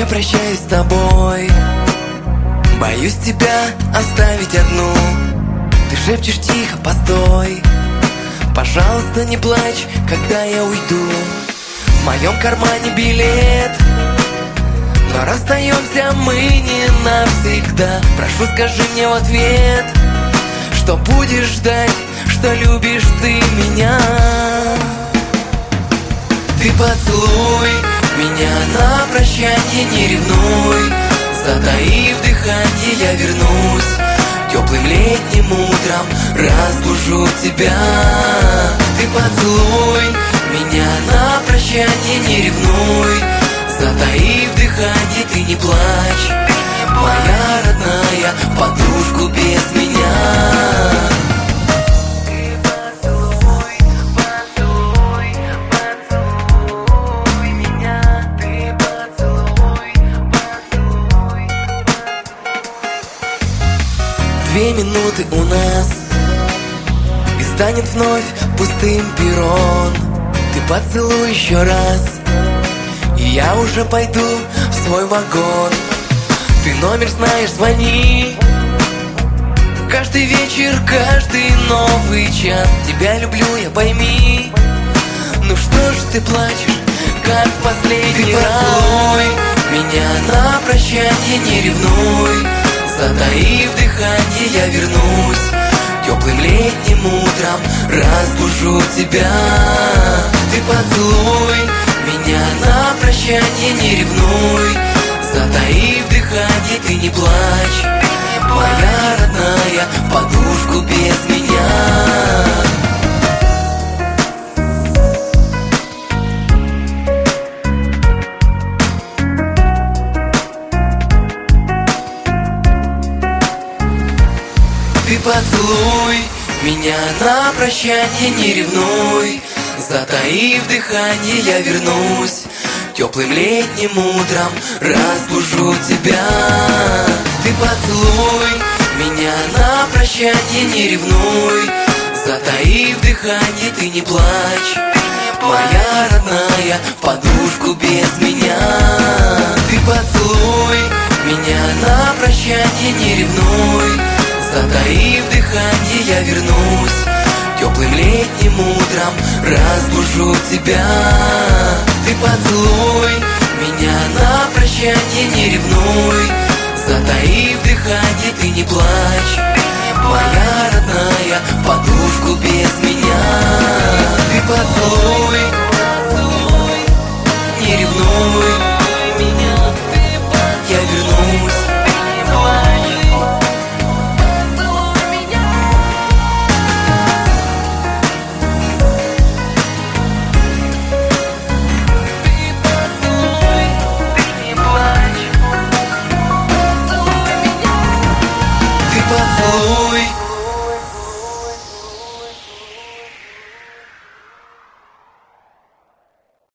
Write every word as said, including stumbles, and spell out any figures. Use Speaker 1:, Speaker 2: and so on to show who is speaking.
Speaker 1: не прощаюсь с тобой. Боюсь тебя оставить одну. Ты шепчешь тихо, постой. Пожалуйста, не плачь, когда я уйду. В моем кармане билет, но расстаемся мы не навсегда. Прошу, скажи мне в ответ, что будешь ждать, что любишь ты меня. Ты поцелуй меня на прощанье, не ревнуй. Затаив дыханье, я вернусь. Теплым летним утром разбужу тебя. Ты поцелуй меня на прощанье, не ревнуй. Затаив дыханье, ты не плачь, моя родная, в подружку без меня. Ты поцелуй, поцелуй, поцелуй меня. Ты поцелуй, поцелуй. Две минуты у нас, и станет вновь пустым перрон. Ты поцелуй еще раз, и я уже пойду в свой вагон. Ты номер знаешь, звони. Каждый вечер, каждый новый час. Тебя люблю я, пойми. Ну что ж ты плачешь, как в последний раз? Ты поцелуй меня на прощанье, не ревнуй. Затаив дыханье, я вернусь. Теплым летним утром разбужу тебя. Ты поцелуй меня на прощанье, не ревнуй. Затаив дыханье, ты не плачь, моя родная, в подружку без меня. Ты поцелуй меня на прощанье, не ревнуй. Затаив дыханье, я вернусь. Теплым летним утром разбужу тебя. Ты поцелуй меня на прощанье, не ревнуй. Затаив дыханье, ты не плачь, моя родная, в подружку без меня. Ты поцелуй меня на прощанье, не ревнуй. Затаив дыханье, я вернусь. Теплым летним утром разбужу тебя. Ты поцелуй меня на прощанье, не ревнуй. Затаив дыханье, ты не плачь, моя родная, в подружку без меня. Ты поцелуй